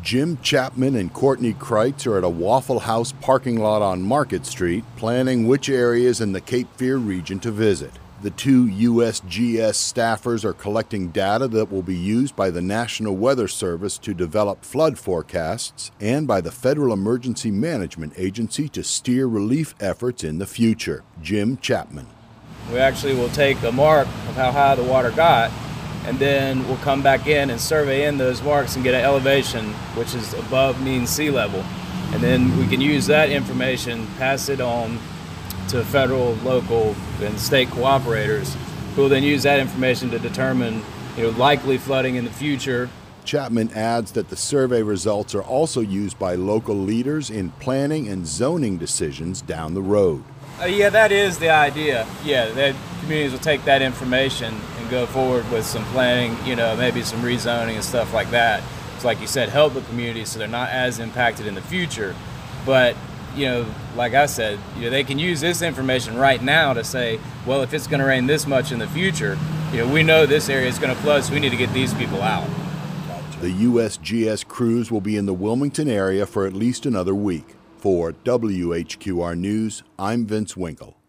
Jim Chapman and Courtney Kreitz are at a Waffle House parking lot on Market Street, planning which areas in the Cape Fear region to visit. The two USGS staffers are collecting data that will be used by the National Weather Service to develop flood forecasts and by the Federal Emergency Management Agency to steer relief efforts in the future. Jim Chapman. We actually will take a mark of how high the water got, and then we'll come back in and survey in those marks and get an elevation which is above mean sea level. And then we can use that information, pass it on to federal, local, and state cooperators, who will then use that information to determine likely flooding in the future. Chapman adds that the survey results are also used by local leaders in planning and zoning decisions down the road. Yeah, that is the idea. Yeah, that communities will take that information and go forward with some planning, maybe some rezoning and stuff like that. It's like you said, help the community so they're not as impacted in the future. But, like I said, they can use this information right now to say, well, if it's going to rain this much in the future, we know this area is going to flood, so we need to get these people out. The USGS crews will be in the Wilmington area for at least another week. For WHQR News, I'm Vince Winkle.